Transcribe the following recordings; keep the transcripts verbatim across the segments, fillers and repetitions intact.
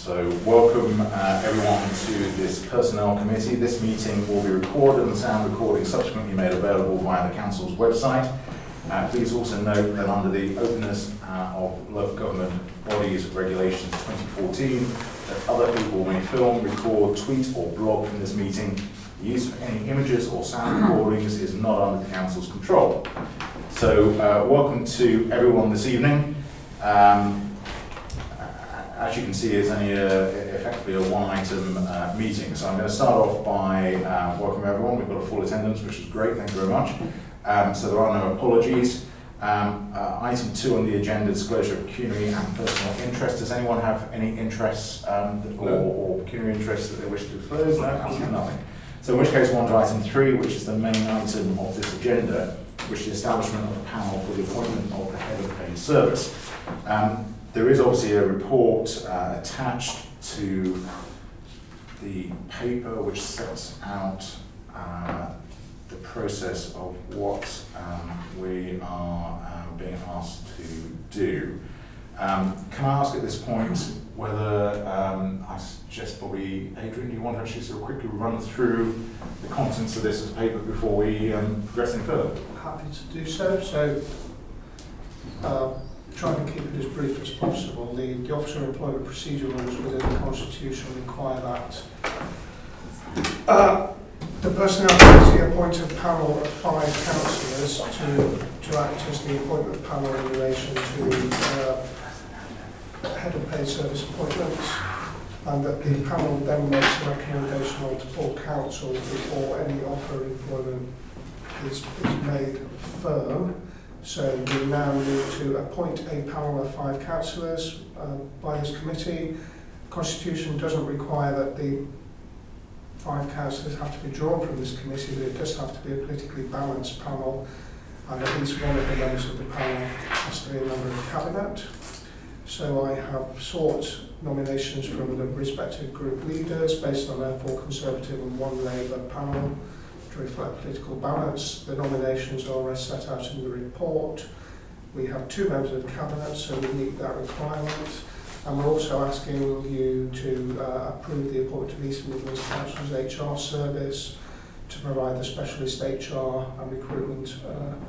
So welcome uh, everyone to this Personnel Committee. This meeting will be recorded and the sound recording subsequently made available via the Council's website. Uh, please also note that under the Openness uh, of Local Government Bodies Regulations twenty fourteen, that other people may film, record, tweet or blog from this meeting. The use of any images or sound recordings is not under the Council's control. So uh, welcome to everyone this evening. Um, As you can see, it's only a, effectively a one-item uh, meeting. So I'm going to start off by uh, welcoming everyone. We've got a full attendance, which is great. Thank you very much. Um, so there are no apologies. Um, uh, item two on the agenda, disclosure of pecuniary and personal interest. Does anyone have any interests um, or, or pecuniary interests that they wish to disclose? No, absolutely nothing. So in which case, we're on to item three, which is the main item of this agenda, which is the establishment of a panel for the appointment of the head of paid service. Um, There is obviously a report uh, attached to the paper which sets out uh, the process of what um, we are um, being asked to do. Um, can I ask at this point whether, um, I suggest probably, Adrian, do you want to actually sort of quickly run through the contents of this as paper before we um, progress any further? Happy to do so. So. Uh, Trying to keep it as brief as possible. The, the Officer Employment Procedure Rules within the Constitution require that uh, the Personnel Committee appoint a panel of five councillors to, to act as the appointment panel in relation to uh, head of paid service appointments, and that the panel then makes a recommendation on to full council before any offer of employment is, is made firm. So we now need to appoint a panel of five councillors uh, by this committee. The Constitution doesn't require that the five councillors have to be drawn from this committee, but it does have to be a politically balanced panel, and at least one of the members of the panel has to be a member of the cabinet. So I have sought nominations from the respective group leaders based on their four Conservative and one Labour panel. To reflect political balance. The nominations are as set out in the report. We have two members of the cabinet, so we meet that requirement. And we're also asking you to uh, approve the appointment of East Midlands Council's H R service to provide the specialist H R and recruitment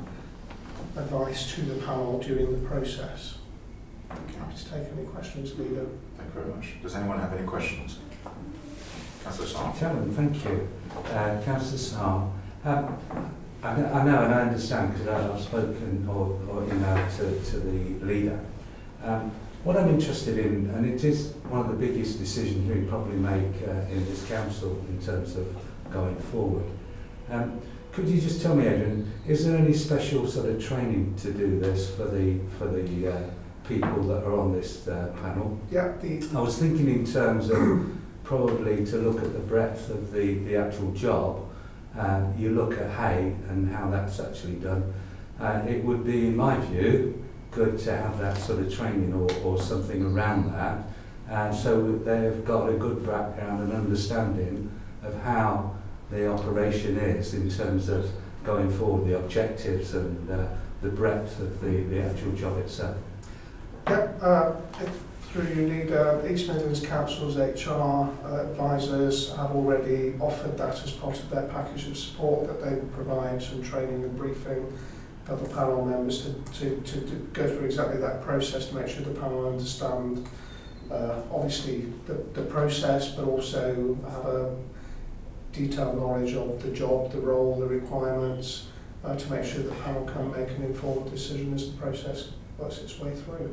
uh, advice to the panel during the process. Happy to take any questions, Leader. Thank you very much. Does anyone have any questions? Councillor Sarr. Chairman, thank you. Uh, Councillor Sarr, um, I, know, I know and I understand because I've spoken or, or emailed to, to the leader. Um, what I'm interested in, and it is one of the biggest decisions we probably make uh, in this council in terms of going forward. Um, could you just tell me, Adrian, is there any special sort of training to do this for the for the uh, people that are on this uh, panel? Yeah. The I was thinking in terms of probably to look at the breadth of the, the actual job. Um, you look at Hay and how that's actually done. Uh, it would be, in my view, good to have that sort of training or, or something around that. Uh, so they've got a good background and understanding of how the operation is in terms of going forward, the objectives and uh, the breadth of the, the actual job itself. Yep. Uh, Through your leader, East Midlands Council's H R uh, advisors have already offered that as part of their package of support, that they will provide some training and briefing for the panel members to, to, to, to go through exactly that process to make sure the panel understand uh, obviously the, the process, but also have a detailed knowledge of the job, the role, the requirements, uh, to make sure the panel can make an informed decision as the process works its way through.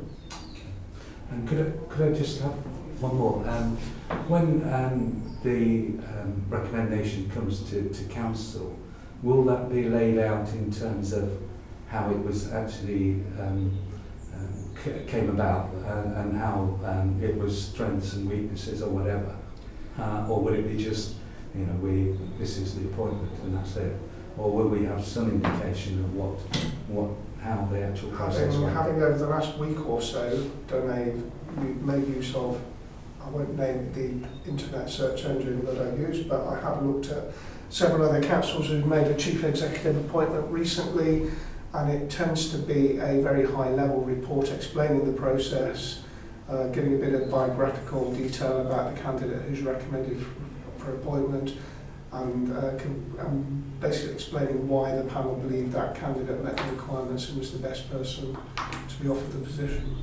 And could I, could I just have one more? Um, when um, the um, recommendation comes to, to council, will that be laid out in terms of how it was actually um, um, c came about and, and how um, it was strengths and weaknesses or whatever? Uh, or will it be just, you know, we this is the appointment and that's it? Or will we have some indication of what what how the actual process having, went? having over the last week or so done a made use of, I won't name the internet search engine that I use, but I have looked at several other councils who've made a chief executive appointment recently, and it tends to be a very high level report explaining the process uh, giving a bit of biographical detail about the candidate who's recommended for, for appointment, and, uh, can, and basically explaining why the panel believed that candidate met the requirements and was the best person to be offered the position.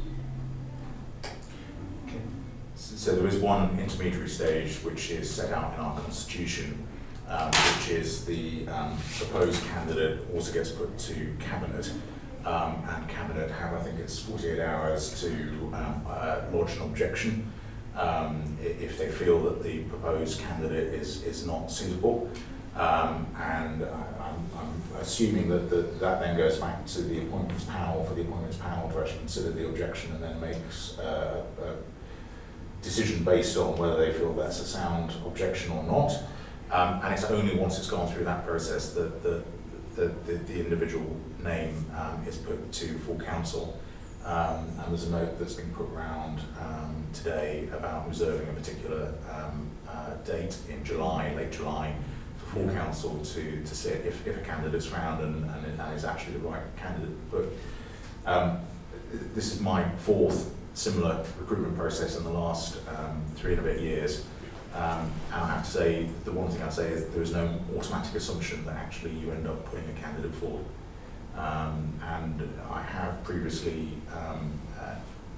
So there is one intermediary stage which is set out in our constitution, um, which is the um, proposed candidate also gets put to cabinet, um, and cabinet have, I think it's forty-eight hours to um, uh, lodge an objection um, if they feel that the proposed candidate is is not suitable, um, and I, I'm, I'm assuming that the, that then goes back to the appointments panel for the appointments panel to actually consider the objection and then makes uh, a decision based on whether they feel that's a sound objection or not, um, and it's only once it's gone through that process that the, the, the, the individual name um, is put to full council. Um, and there's a note that's been put around um, today about reserving a particular um, uh, date in July, late July, for full council to, to sit if, if a candidate's found and, and, it, and is actually the right candidate. But um, this is my fourth similar recruitment process in the last um, three and a bit years. Um, and I have to say, the one thing I say is there is no automatic assumption that actually you end up putting a candidate forward. Um, and I have previously um, uh,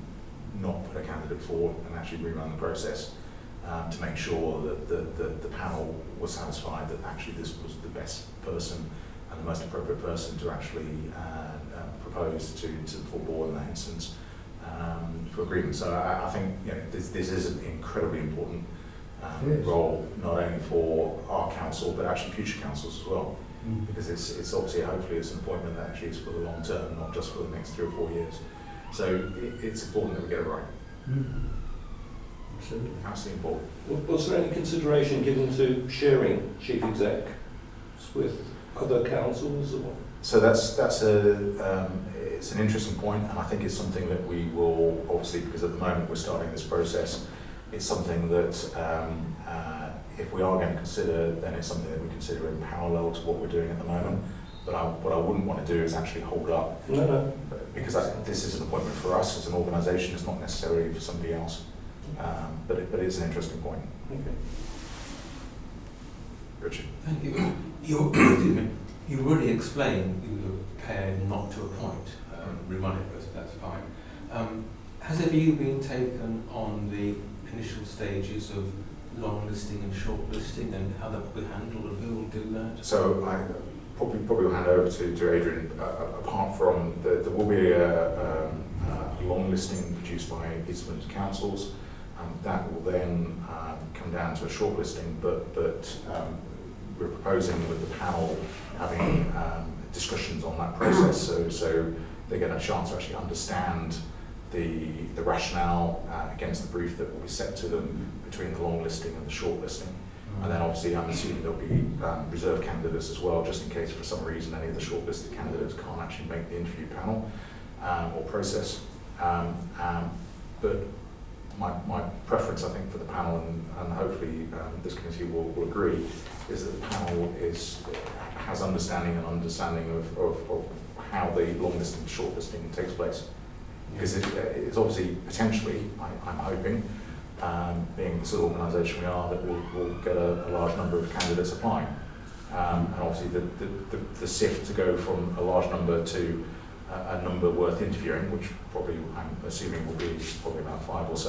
not put a candidate forward and actually rerun the process um, to make sure that the, the, the panel was satisfied that actually this was the best person and the most appropriate person to actually uh, uh, propose to, to the full board in that instance. Um, for agreement. So I, I think you know, this, this is an incredibly important um, yes. role, not only for our council, but actually future councils as well. Mm. Because it's, it's obviously, hopefully it's an appointment that actually is for the long term, not just for the next three or four years. So it, it's important that we get it right. Mm. Absolutely. Absolutely important. Was there any consideration given to sharing chief exec with other councils? Or? So that's that's a um, it's an interesting point, and I think it's something that we will obviously, because at the moment we're starting this process, it's something that um, uh, if we are going to consider, then it's something that we consider in parallel to what we're doing at the moment. But I, what I wouldn't want to do is actually hold up, no, no. because I, this is an appointment for us as an organisation. It's not necessarily for somebody else. Um, but it, but it's an interesting point. Okay. Richard. Thank you. You, excuse me. You already explained you were prepared not to appoint, um, rerun it, but that's fine. Um, has a view been taken on the initial stages of long listing and short listing and how that will be handled, and who will do that? So I probably probably will hand over to, to Adrian. Uh, apart from the, there will be a, um, a long listing produced by Eastland Councils. Um, that will then um, come down to a short listing, but but um, we're proposing with the panel having um, discussions on that process, so so they get a chance to actually understand the the rationale uh, against the brief that will be set to them between the long listing and the short listing. And then obviously I'm assuming there'll be um, reserve candidates as well, just in case for some reason any of the shortlisted candidates can't actually make the interview panel um, or process. Um, um, but my, my preference, I think, for the panel, and, and hopefully um, this committee will, will agree, is that the panel is has understanding and understanding of, of, of how the long listing and short listing takes place. Because it, it's obviously potentially, I, I'm hoping, Um, being the sort of organisation we are, that we'll, we'll get a, a large number of candidates applying. Um, and obviously the, the, the, the sift to go from a large number to a, a number worth interviewing, which probably I'm assuming will be probably about five or so,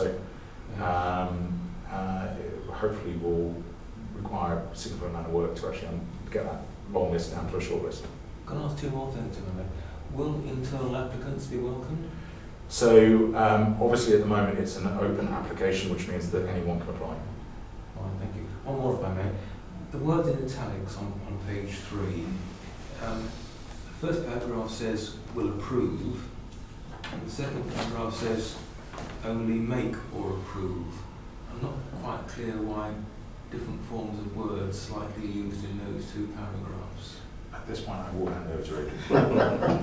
um, uh, hopefully will require a significant amount of work to actually um, get that long list down to a short list. Can I ask two more things, Emma? Will internal applicants be welcomed? So um, obviously at the moment it's an open application, which means that anyone can apply. Fine, thank you. One more if I may. The word in italics on, on page three, um, the first paragraph says will approve, and the second paragraph says only make or approve. I'm not quite clear why different forms of words slightly used in those two paragraphs. At this point I will hand over to Adrian.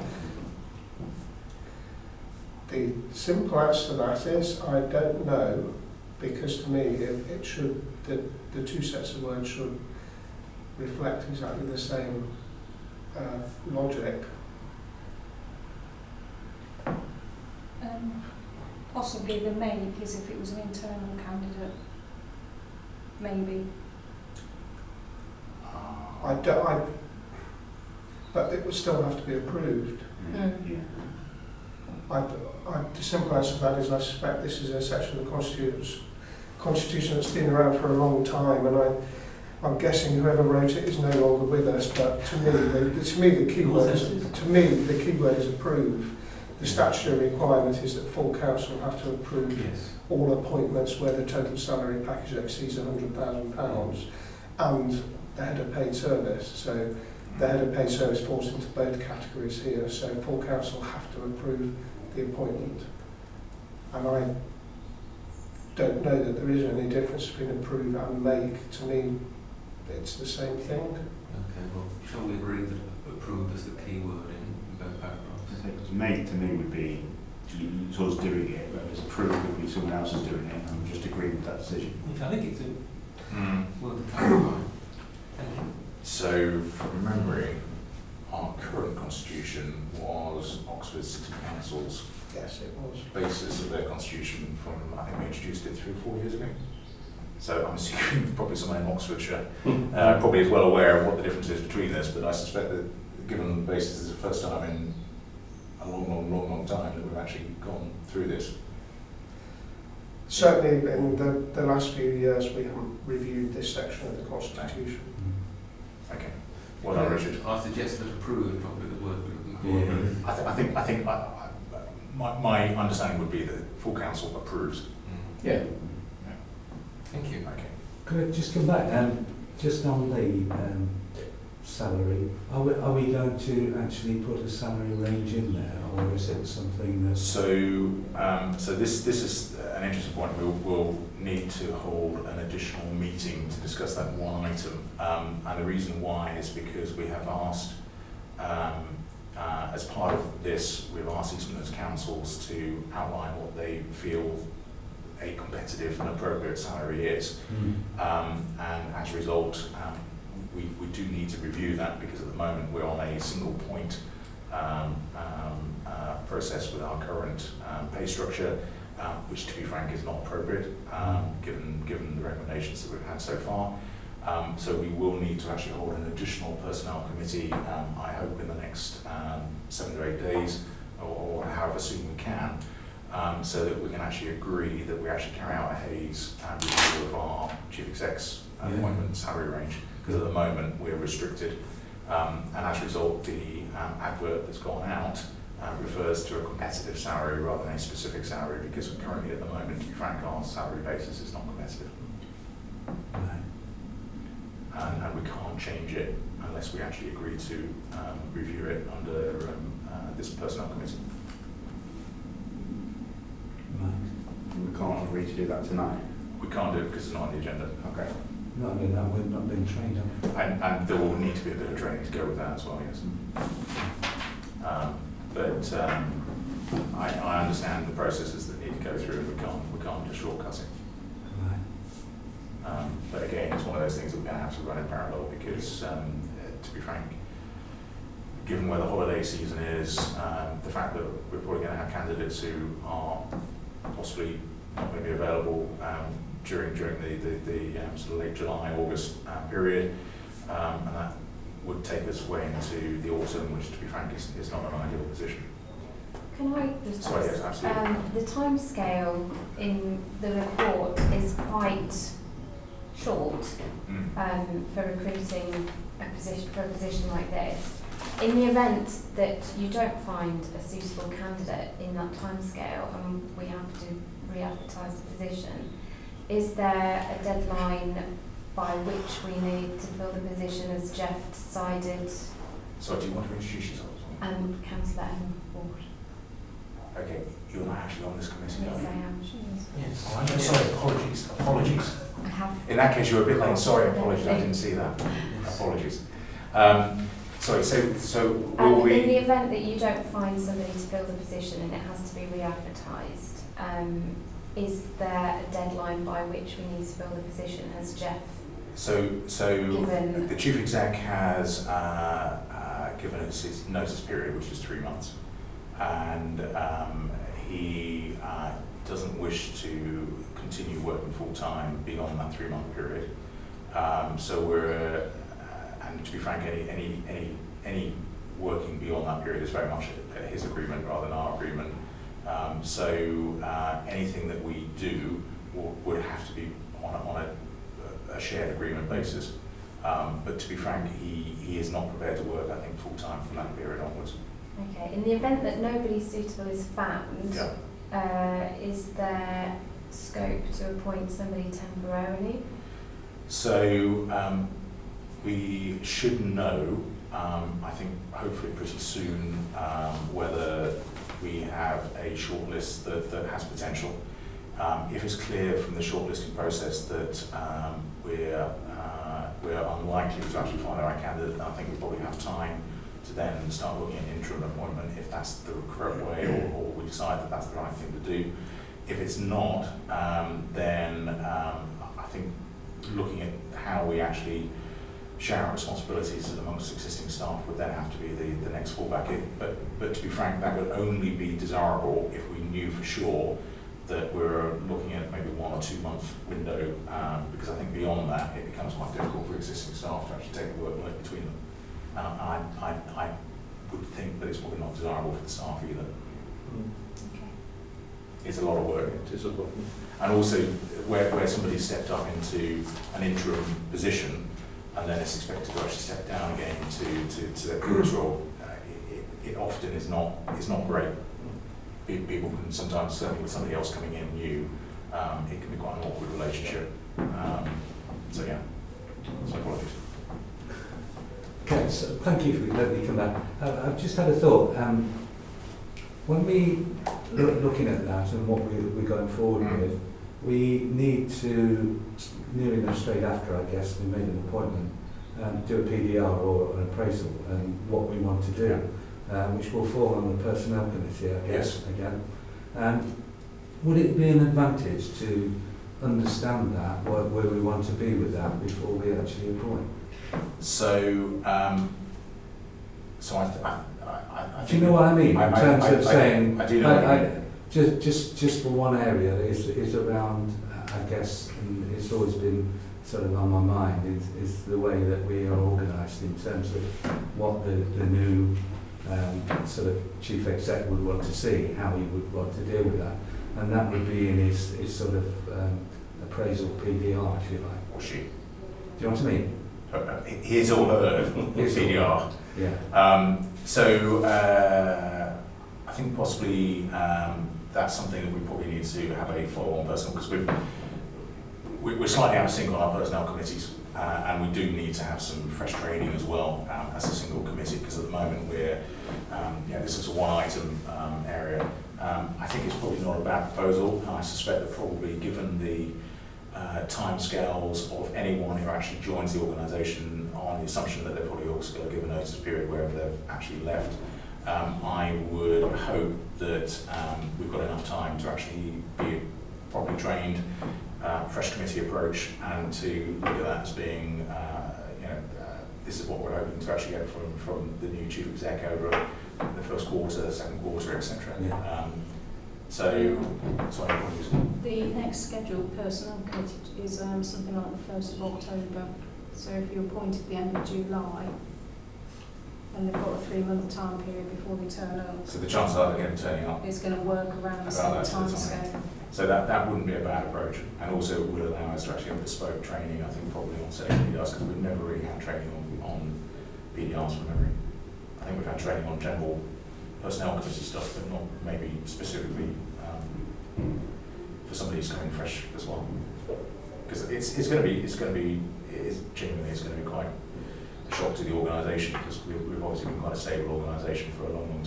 The simple answer to that is I don't know, because to me it, it should, the, the two sets of words should reflect exactly the same uh, logic. Um, possibly the make is if it was an internal candidate, maybe. I, do, I, but it would still have to be approved. Mm. Yeah. I, I, the simple answer to that is I suspect this is a section of the Constitution, Constitution that's been around for a long time, and I, I'm guessing whoever wrote it is no longer with us. But to me, the, to me the key word is to me the key word is approve. The statutory requirement is that full council have to approve Yes. all appointments where the total salary package exceeds one hundred thousand pounds, and the head of paid service. So the head of paid service falls into both categories here. So full council have to approve the appointment. And I don't know that there is any difference between approve and make. To me, it's the same thing. Okay, well, shall we agree that approve is the key word in both paragraphs? Because make to me would be you, you sort of doing it, whereas approve would be someone else is doing it, and I'm just agreeing with that decision. I think it's a Mm. word to clarify. Thank you. So, from memory, our current constitution was Oxford's City Council's Yes, it was. basis of their constitution from, I think we introduced it three or four years ago. So I'm assuming probably someone in Oxfordshire uh, probably is well aware of what the difference is between this, but I suspect that given the basis is the first time in a long, long, long, long time that we've actually gone through this. Certainly in the, the last few years we haven't reviewed this section of the Constitution. Okay. Well done, Richard. I suggest that approve is probably the word we're looking for. Yeah. I, th- I think, I think I, I, my, my understanding would be that full council approves. Mm. Yeah. Thank you. Okay. Could I just come back, um, just on the um, salary, are we, are we going to actually put a salary range in there, or is it something that's... So, um, so this this is an interesting point. We'll, we'll need to hold an additional meeting to discuss that one item, um, and the reason why is because we have asked, um, uh, as part of this, we've asked East Midlands councils to outline what they feel a competitive and appropriate salary is, Mm. um, and as a result, um, we, we do need to review that because at the moment we're on a single point um, um, uh, process with our current um, pay structure, um, which to be frank is not appropriate um, given, given the recommendations that we've had so far. Um, so we will need to actually hold an additional personnel committee, um, I hope in the next um, seven to eight days, or, or however soon we can, um, so that we can actually agree that we actually carry out a Hayes uh, review of our chief exec's uh, Yeah. appointment salary range, because at the moment we're restricted, um, and as a result the um, advert that's gone out uh, refers to a competitive salary rather than a specific salary, because currently at the moment, to be frank, our salary basis is not competitive. Right. And, and we can't change it unless we actually agree to um, review it under um, uh, this personnel committee. Right. We can't agree to do that tonight. We can't do it because it's not on the agenda. Okay. Not been that, we've not been trained on it. And, and there will need to be a bit of training to go with that as well, yes. Um, but um, I, I understand the processes that need to go through, and we can't, we can't just shortcut it. Right. Um, but again, it's one of those things that we're going to have to run in parallel because, um, uh, to be frank, given where the holiday season is, um, the fact that we're probably going to have candidates who are possibly not going to be available um, during during the, the, the um, sort of late July, August uh, period, um, and that would take us way into the autumn, which to be frank is, is not an ideal position. Can I just Sorry, yes, ask, absolutely. um, the timescale in the report is quite short Mm. um, for recruiting a position for a position like this. In the event that you don't find a suitable candidate in that timescale and we have to re-advertise the position, is there a deadline by which we need to fill the position as Jeff decided So do you want to introduce yourself? and Councillor M. Ward? Okay, you're not actually on this committee, Yes, are you? I am. Yes. Oh, I'm sorry, apologies, apologies. I have. In that case, you're a bit late. Sorry, apologies. I didn't see that. Apologies. Um, sorry. So, so will And we? in the event that you don't find somebody to fill the position and it has to be re-advertised, um, is there a deadline by which we need to fill the position? Has Jeff So, so given? the chief exec has uh, uh, given us his notice period, which is three months, and um, he uh, wish to continue working full-time beyond that three-month period. Um, so we're, uh, and to be frank, any, any, any, any working beyond that period is very much his agreement rather than our agreement. Um, so uh, anything that we do will, would have to be on a, on a, a shared agreement basis. Um, but to be frank, he, he is not prepared to work, I think, full-time from that period onwards. Okay, in the event that nobody suitable is found, Yeah. uh, is there scope to appoint somebody temporarily? So um, we should know, um, I think hopefully pretty soon, um, whether we have a shortlist that, that has potential. Um, if it's clear from the shortlisting process that um, we're, uh, we're unlikely to actually find the right candidate, then I think we probably have time to then start looking at interim appointment if that's the correct way, or, or we decide that that's the right thing to do. If it's not, um, then um, I think looking at how we actually share our responsibilities amongst existing staff would then have to be the, the next fallback. It, but, but to be frank, that would only be desirable if we knew for sure that we're looking at maybe one or two month window, um, because I think beyond that it becomes quite difficult for existing staff to actually take the workload between them. And I, I, I would think that it's probably not desirable for the staff either. Okay. It's a lot of work. It is a lot. And also, where, where somebody stepped up into an interim position and then is expected to actually step down again to, to, to their previous role, uh, it, it often is not, is not great. People can sometimes, certainly with somebody else coming in new, um, it can be quite an awkward relationship. Um, so yeah, so apologies. Okay, so thank you for letting me come back. Uh, I've just had a thought. Um, when we look looking at that and what we, we're going forward Mm. with, we need to, near enough straight after, I guess, we made an appointment, um, do a P D R or an appraisal and what we want to do, uh, which will fall on the personnel committee, I guess, Yes. again. Um, would it be an advantage to understand that, where, where we want to be with that before we actually appoint? So, um, so I, th- I, I, I Do you know what I mean? In I- I- terms I- of I- saying, I do know what you I- mean. just just just for one area is is around, uh, I guess, and it's always been sort of on my mind is, is the way that we are organised in terms of what the the new um, sort of chief exec would want to see, how he would want to deal with that, and that would be in his his sort of um, appraisal P D R, if you like. or she, Do you know what I mean? uh, his or her His or P D R. Yeah. Um, so uh, I think possibly um, that's something that we probably need to have a follow-on person, because we've, we- we're slightly out of sync on our personnel committees, uh, and we do need to have some fresh training as well um, as a single committee, because at the moment we're, um, yeah, this is a one-item um, area. Um, I think it's probably not a bad proposal, and I suspect that probably given the uh, timescales of anyone who actually joins the organisation on the assumption that they're probably also got to give a notice period wherever they've actually left, um, I would hope that um, we've got enough time to actually be properly trained, uh, fresh committee approach, and to look at that as being, uh, you know, uh, this is what we're hoping to actually get from, from the new chief exec over the first quarter, the second quarter, et cetera. Yeah. Um, so, sorry, what was it? The next scheduled personnel committee is um, something like the first of October. So if you appoint at the end of July, and they've got a three-month time period before they turn up, So the chances are they're going to turning up. it's going to work around the About same that sort time of time. scale. So that, that wouldn't be a bad approach, and also it would allow us to actually have bespoke training, I think, probably on setting P D Rs, because we've never really had training on, on P D Rs from memory. I think we've had training on general personnel committee stuff, but not maybe specifically um, for somebody who's coming fresh as well. Because it's, it's going to be, it's going to be, it is genuinely, it's going to be quite a shock to the organisation, because we've, we've obviously been quite a stable organisation for a long, long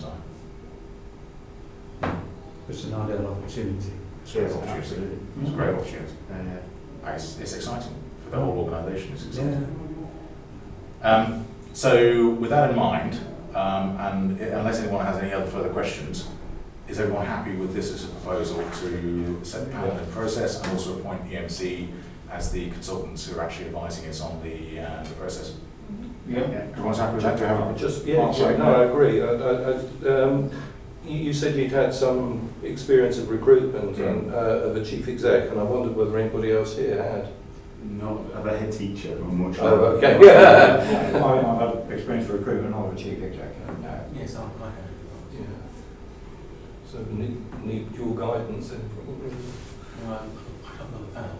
time. It's an ideal opportunity. It's a great opportunity. Absolutely. It's a great opportunity. Uh, It's, it's exciting for the whole organisation. It's exciting. Yeah. Um, so, with that in mind, um, and i- unless anyone has any other further questions, is everyone happy with this as a proposal to set the panel in process and also appoint E M C as the consultants who are actually advising us on the, uh, the process? yeah. Everyone's happy with that? Do you have a Just, yeah, Oh, sorry. yeah, no, I agree. I, I, I, um, you, you said you'd had some experience of recruitment and uh, of a chief exec, and I wondered whether anybody else here had. Not of a head teacher, I'm much Oh, okay. I, I've had experience with recruitment, not with chief executive, no. Yes, I, I have. Yeah. So need, need your guidance then, probably. No, I, I don't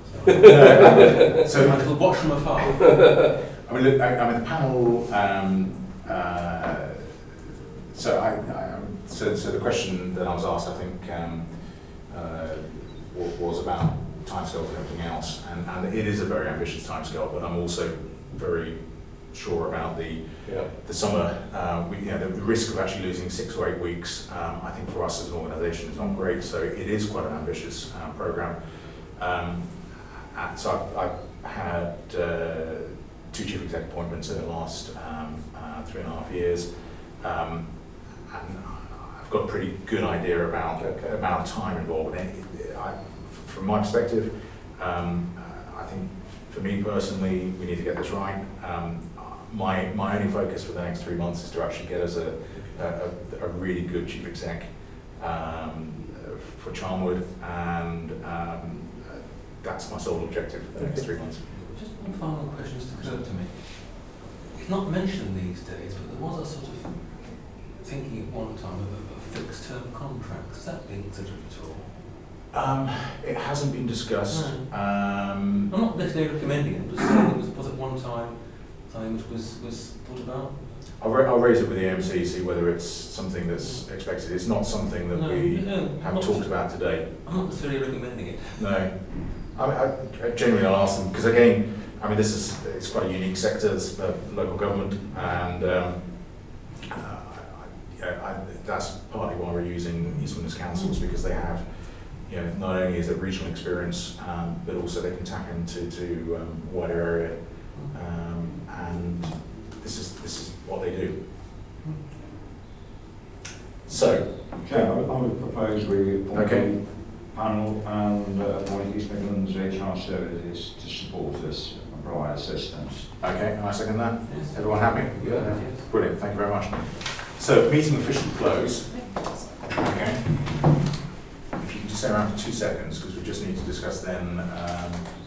know the panel, so. So, I could watch from afar. I mean, look, I, I mean, the panel. Um, uh, so, I, I, so, so the question that I was asked, I think, um, uh, wa- was about timescales and everything else, and, and it is a very ambitious timescale. But I'm also very sure about the Yeah. the summer. Uh, we, you know, the risk of actually losing six or eight weeks. Um, I think for us as an organisation is not great. So it is quite an ambitious uh, program. Um, and so I've, I've had uh, two chief exec appointments in the last um, uh, three and a half years, um, and I've got a pretty good idea about Okay. the amount of time involved. And it, I, from my perspective, um, uh, I think for me personally, we need to get this right. Um, my my only focus for the next three months is to actually get us a a, a really good chief exec um, for Charnwood, and um, that's my sole objective for the next three months. Just one final question just occurred to me. It's not mentioned these days, but there was a sort of thinking at one time of a, a fixed term contract. Is that being considered at all? Um, it hasn't been discussed. Um, I'm not necessarily recommending it, but saying it was, was at one time something which was, was thought about. I'll, ra- I'll raise it with the A M C, see whether it's something that's expected. It's not something that No, we no, have not- talked about today. I'm not necessarily recommending it. No. I, I, I genuinely I'll ask them, because again, I mean, this is it's quite a unique sector, this uh, local government, and um, uh, I, I, I, that's partly why we're using East Midlands councils, because they have, you know, not only is it regional experience, um, but also they can tap into to um, wider area, um, and this is this is what they do. So, Chair, I would, I would propose we appoint Okay. the panel and uh, appoint East Midlands H R Services to support us and provide assistance. okay, and I second that. Yes. Everyone happy? Yeah. Brilliant, thank you very much. So, meeting officially closed. Okay. If you can just stay around for two seconds, because we just need to discuss then um,